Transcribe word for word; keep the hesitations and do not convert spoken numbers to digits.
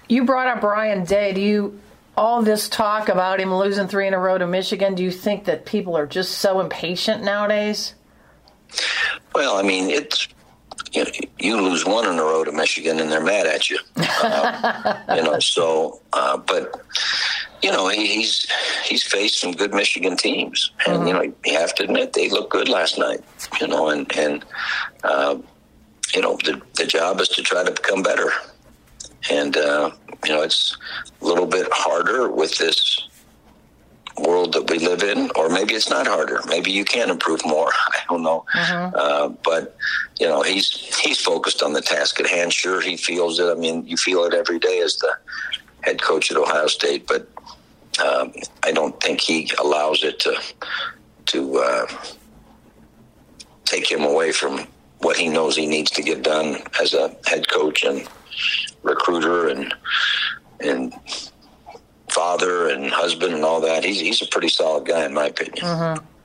You brought up Ryan Day. Do you, all this talk about him losing three in a row to Michigan, do you think that people are just so impatient nowadays? Well, I mean, it's, you know, you lose one in a row to Michigan and they're mad at you. Uh, you know, so, uh, but, you know, he, he's he's faced some good Michigan teams. And, mm-hmm. you know, you have to admit they looked good last night, you know, and, and uh, you know, the, the job is to try to become better. And, uh, you know, it's a little bit harder with this world that we live in, or maybe it's not harder. Maybe you can improve more. I don't know. Mm-hmm. Uh, but, you know, he's he's focused on the task at hand. Sure, he feels it. I mean, you feel it every day as the head coach at Ohio State. But um, I don't think he allows it to, to uh, take him away from what he knows he needs to get done as a head coach and recruiter and and father and husband and all that. He's he's a pretty solid guy in my opinion. Mm-hmm.